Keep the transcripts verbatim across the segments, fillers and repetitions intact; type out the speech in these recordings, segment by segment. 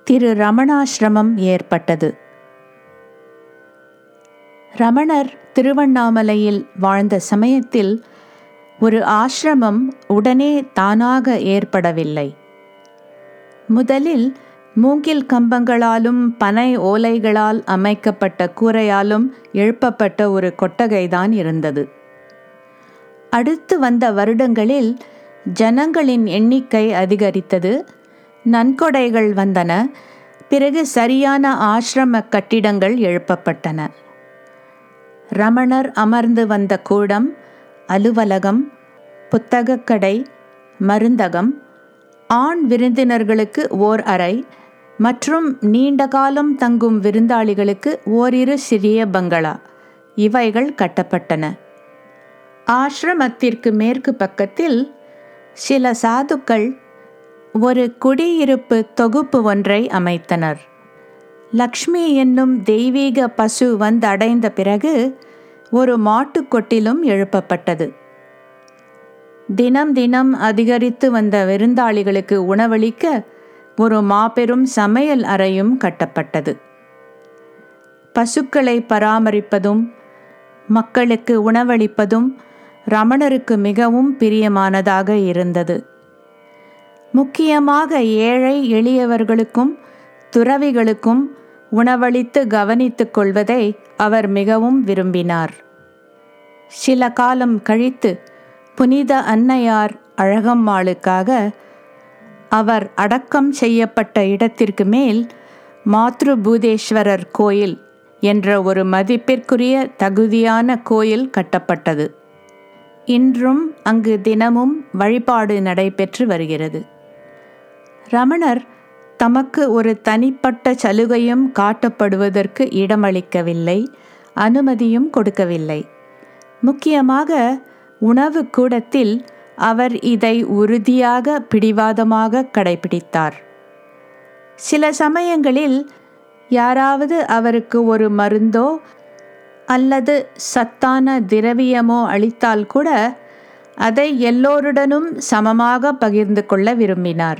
திரு ரமணாசிரமம் ஏற்பட்டது. ரமணர் திருவண்ணாமலையில் வாழ்ந்த சமயத்தில் ஒரு ஆசிரமம் உடனே தானாக ஏற்படவில்லை. முதலில் மூங்கில் கம்பங்களாலும் பனை ஓலைகளால் அமைக்கப்பட்ட கூரையாலும் எழுப்பப்பட்ட ஒரு கொட்டகைதான் இருந்தது. அடுத்து வந்த வருடங்களில் ஜனங்களின் எண்ணிக்கை அதிகரித்தது, நன்கொடைகள் வந்தன. பிறகு சரியான ஆசிரம கட்டிடங்கள் எழுப்பப்பட்டன. ரமணர் அமர்ந்து வந்த கூடம், அலுவலகம், புத்தகக்கடை, மருந்தகம், ஆண் விருந்தினர்களுக்கு ஓர் அறை மற்றும் நீண்ட காலம் தங்கும் விருந்தாளிகளுக்கு ஓரிரு சிறிய பங்களா இவைகள் கட்டப்பட்டன. ஆசிரமத்திற்கு மேற்கு பக்கத்தில் சில சாதுக்கள் ஒரு குடியிருப்பு தொகுப்பு ஒன்றை அமைத்தனர். லக்ஷ்மி என்னும் தெய்வீக பசு வந்தடைந்த பிறகு ஒரு மாட்டுக்கொட்டிலும் எழுப்பப்பட்டது. தினம் தினம் அதிகரித்து வந்த விருந்தாளிகளுக்கு உணவளிக்க ஒரு மாபெரும் சமையல் அறையும் கட்டப்பட்டது. பசுக்களை பராமரிப்பதும் மக்களுக்கு உணவளிப்பதும் ரமணருக்கு மிகவும் பிரியமானதாக இருந்தது. முக்கியமாக ஏழை எளியவர்களுக்கும் துறவிகளுக்கும் உணவளித்து கவனித்துக் கொள்வதை அவர் மிகவும் விரும்பினார். சில காலம் கழித்து புனித அன்னையார் அழகம்மாளுக்காக அவர் அடக்கம் செய்யப்பட்ட இடத்திற்கு மேல் மாத்ருபூதேஸ்வரர் கோயில் என்ற ஒரு மதிப்பிற்குரிய தகுதியான கோயில் கட்டப்பட்டது. இன்றும் அங்கு தினமும் வழிபாடு நடைபெற்று வருகிறது. ரமணர் தமக்கு ஒரு தனிப்பட்ட சலுகையும் காட்டப்படுவதற்கு இடமளிக்கவில்லை, அனுமதியும் கொடுக்கவில்லை. முக்கியமாக உணவு கூடத்தில் அவர் இதை உறுதியாக பிடிவாதமாக கடைபிடித்தார். சில சமயங்களில் யாராவது அவருக்கு ஒரு மருந்தோ அல்லது சத்தான திரவியமோ அளித்தால் கூட அதை எல்லோருடனும் சமமாக பகிர்ந்து கொள்ள விரும்பினார்.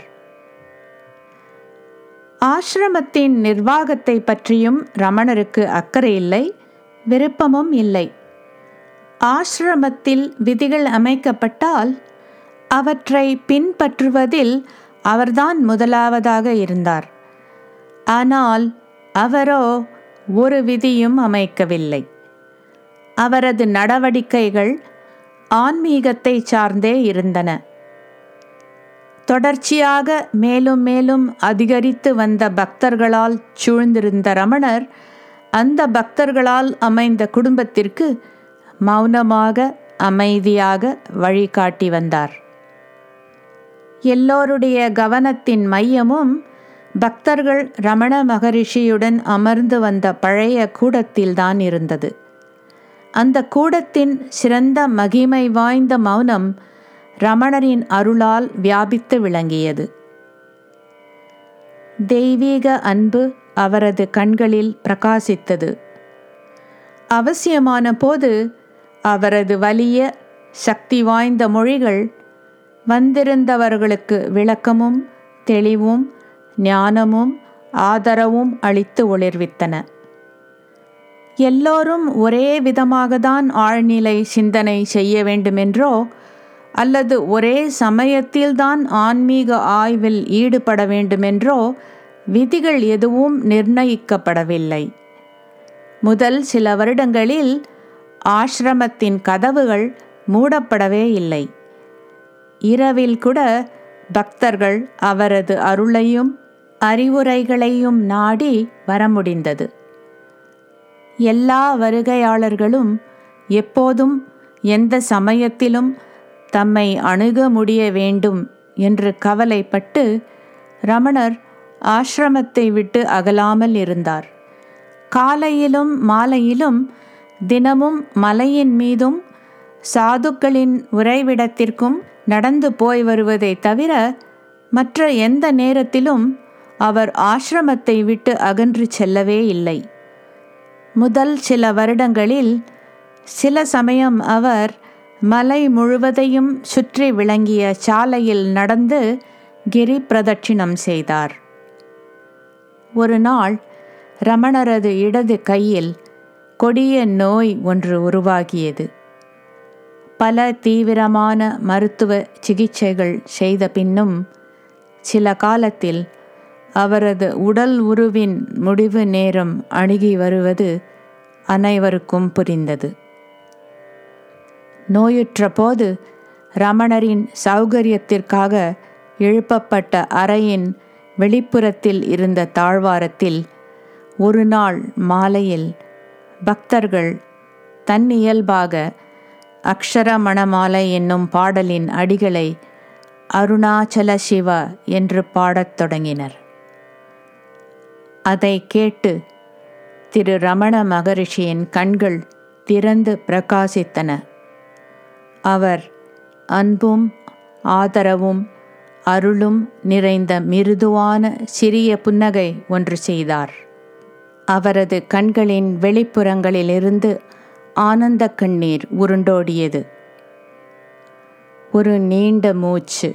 ஆசிரமத்தின் நிர்வாகத்தை பற்றியும் ரமணருக்கு அக்கறை இல்லை, விருப்பமும் இல்லை. ஆசிரமத்தில் விதிகள் அமைக்கப்பட்டால் அவற்றை பின்பற்றுவதில் அவர்தான் முதலாவதாக இருந்தார். ஆனால் அவரோ ஒரு விதியும் அமைக்கவில்லை. அவரது நடவடிக்கைகள் ஆன்மீகத்தை சார்ந்தே இருந்தன. தொடர்ச்சியாக மேலும் மேலும் அதிகரித்து வந்த பக்தர்களால் சூழ்ந்திருந்த ரமணர் அந்த பக்தர்களால் அமைந்த குடும்பத்திற்கு மௌனமாக அமைதியாக வழிகாட்டி வந்தார். எல்லோருடைய கவனத்தின் மையமும் பக்தர்கள் ரமண மகரிஷியுடன் அமர்ந்து வந்த பழைய கூடத்தில்தான் இருந்தது. அந்த கூடத்தின் சிறந்த மகிமை வாய்ந்த மௌனம் ரமணரின் அருளால் வியாபித்து விளங்கியது. தெய்வீக அன்பு அவரது கண்களில் பிரகாசித்தது. அவசியமான போது அவரது வலிய சக்தி வாய்ந்த மொழிகள் வந்திருந்தவர்களுக்கு விளக்கமும் தெளிவும் ஞானமும் ஆதரவும் அளித்து ஒளிர்வித்தன. எல்லோரும் ஒரே விதமாகத்தான் ஆழ்நிலை சிந்தனை செய்ய வேண்டுமென்றோ அல்லது ஒரே சமயத்தில்தான் ஆன்மீக ஆய்வில் ஈடுபட வேண்டுமென்றோ விதிகள் எதுவும் நிர்ணயிக்கப்படவில்லை. முதல் சில வருடங்களில் ஆசிரமத்தின் கதவுகள் மூடப்படவே இல்லை. இரவில் கூட பக்தர்கள் அவரது அருளையும் அறிவுரைகளையும் நாடி வர முடிந்தது. எல்லா வருகையாளர்களும் எப்போதும் எந்த சமயத்திலும் தம்மை அணுக முடிய வேண்டும் என்று கவலைப்பட்டு ரமணர் ஆசிரமத்தை விட்டு அகலாமல் இருந்தார். காலையிலும் மாலையிலும் தினமும் மலையின் மீதும் சாதுக்களின் உறைவிடத்திற்கும் நடந்து போய் வருவதை தவிர மற்ற எந்த நேரத்திலும் அவர் ஆசிரமத்தை விட்டு அகன்று செல்லவே இல்லை. முதல் சில வருடங்களில் சில சமயம் அவர் மலை முழுவதையும் சுற்றி விளங்கிய சாலையில் நடந்து கிரி பிரதட்சிணம் செய்தார். ஒரு நாள் ரமணரது இடது கையில் கொடிய நோய் ஒன்று உருவாகியது. பல தீவிரமான மருத்துவ சிகிச்சைகள் செய்த பின்னும் சில காலத்தில் அவரது உடல் உருவின் முடிவு நேரம் அணுகி வருவது அனைவருக்கும் புரிந்தது. நோயுற்ற போது ரமணரின் சௌகரியத்திற்காக எழுப்பப்பட்ட அறையின் வெளிப்புறத்தில் இருந்த தாழ்வாரத்தில் ஒரு நாள் மாலையில் பக்தர்கள் தன்னியல்பாக அக்ஷர மணமாலை என்னும் பாடலின் அடிகளை அருணாச்சல சிவ என்று பாடத் தொடங்கினர். அதை கேட்டு திரு ரமண மகரிஷியின் கண்கள் திறந்து பிரகாசித்தன. அவர் அன்பும் ஆதரவும் அருளும் நிறைந்த மிருதுவான சிறிய புன்னகை ஒன்று செய்தார். அவரது கண்களின் வெளிப்புறங்களிலிருந்து ஆனந்த கண்ணீர் உருண்டோடியது. ஒரு நீண்ட மூச்சு.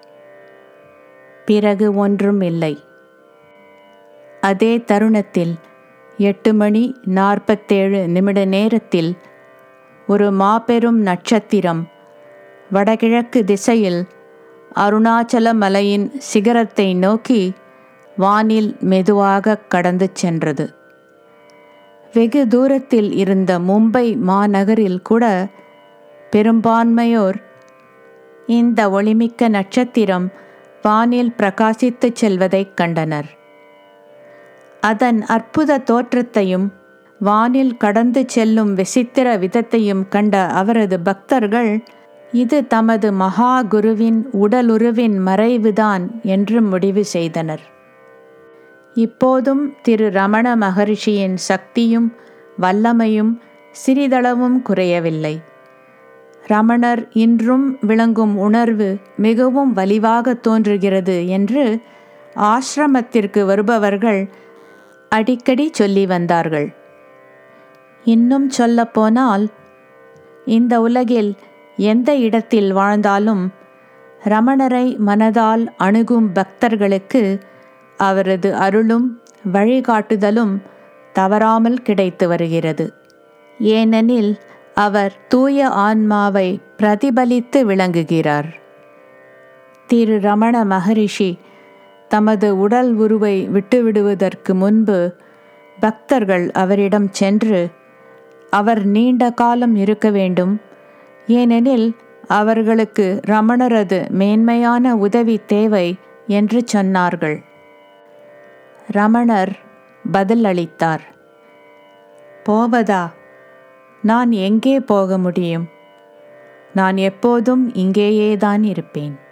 பிறகு ஒன்றும் இல்லை. அதே தருணத்தில் எட்டு மணி நாற்பத்தேழு நிமிட நேரத்தில் ஒரு மாபெரும் நட்சத்திரம் வடகிழக்கு திசையில் அருணாச்சல மலையின் சிகரத்தை நோக்கி வானில் மெதுவாக கடந்து சென்றது. வெகு தூரத்தில் இருந்த மும்பை மாநகரில் கூட பெரும்பான்மையோர் இந்த ஒளிமிக்க நட்சத்திரம் வானில் பிரகாசித்து செல்வதைக் கண்டனர். அதன் அற்புத தோற்றத்தையும் வானில் கடந்து செல்லும் விசித்திர விதத்தையும் கண்ட அவரது பக்தர்கள் இது தமது மகா குருவின் உடலுருவின் மறைவுதான் என்று முடிவு செய்தனர். இப்போதும் திரு ரமண மகரிஷியின் சக்தியும் வல்லமையும் சிறிதளவும் குறையவில்லை. ரமணர் இன்றும் விளங்கும் உணர்வு மிகவும் வலிவாக தோன்றுகிறது என்று ஆசிரமத்திற்கு வருபவர்கள் அடிக்கடி சொல்லி வந்தார்கள். இன்னும் சொல்லப்போனால் இந்த உலகில் எந்த இடத்தில் வாழ்ந்தாலும் ரமணரை மனதால் அணுகும் பக்தர்களுக்கு அவரது அருளும் வழிகாட்டுதலும் தவறாமல் கிடைத்து வருகிறது. ஏனெனில் அவர் தூய ஆன்மாவை பிரதிபலித்து விளங்குகிறார். திரு ரமண மகரிஷி தமது உடல் உருவை விட்டுவிடுவதற்கு முன்பு பக்தர்கள் அவரிடம் சென்று அவர் நீண்ட காலம் இருக்க வேண்டும், ஏனெனில் அவர்களுக்கு ரமணரது மேன்மையான உதவி தேவை என்று சொன்னார்கள். ரமணர் பதில் அளித்தார், போவதா? நான் எங்கே போக முடியும்? நான் எப்போதும் இங்கேயேதான் இருப்பேன்.